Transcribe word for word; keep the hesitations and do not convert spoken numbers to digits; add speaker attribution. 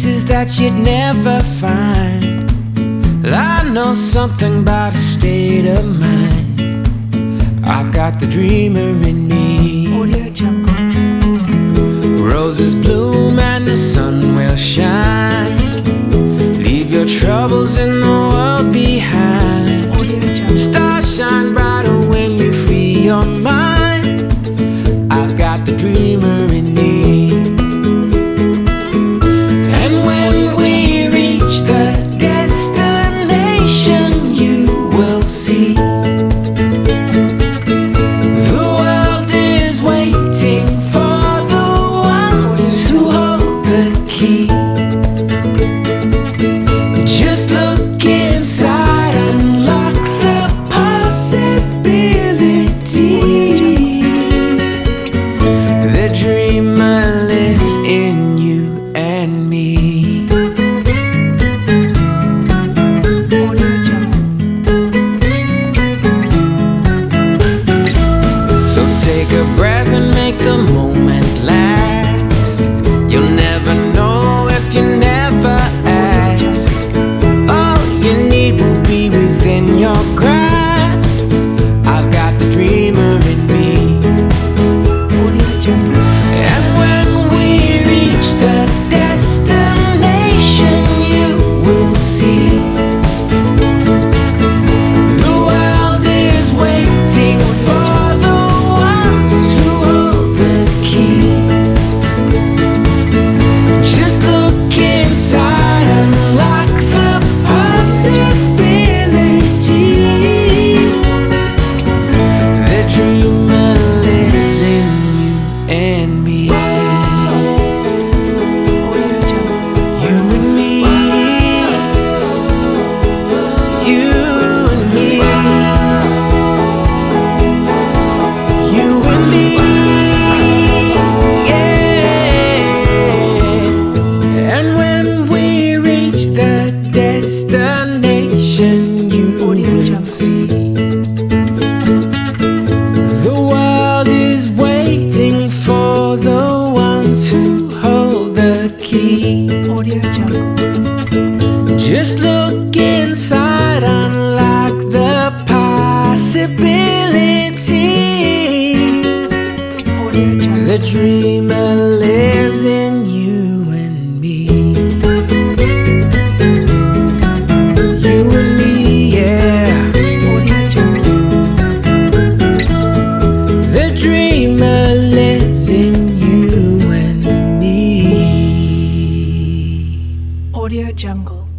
Speaker 1: places that you'd never find. I know something about a state of mind. I've got the dreamer in me.
Speaker 2: Audio Jungle.
Speaker 1: Roses bloom and the sun will shine. Leave your troubles in the world behind.
Speaker 2: Audio Jungle.
Speaker 1: Stars shine brighter when you free your mind. I've got the dreamer in me. And when we reach the destination, you will see the world is waiting for the ones who hold the key. Just look inside, unlock the possibility. The dreamer lives in you and me.
Speaker 2: Audio Jungle.
Speaker 1: So take a breath and make the moment last. You'll never know if you never ask. All you need will be within your grasp. I've got the dreamer in me.
Speaker 2: Audio Jungle.
Speaker 1: And when we reach the destination, you will see the world is waiting for the ones who hold the key. Just look inside, unlock the possibility. The dreamer lives in you and me. You and me. You and me. You and me. Yeah. And when we reach the destination, you will see the world is waiting for the ones who hold the key.
Speaker 2: Audio Jungle.
Speaker 1: Just look inside, unlock the possibility.
Speaker 2: Audio Jungle.
Speaker 1: The dreamer lives in you and me. You and me, yeah.
Speaker 2: Audio Jungle.
Speaker 1: The dreamer lives in you and me.
Speaker 2: Audio Jungle.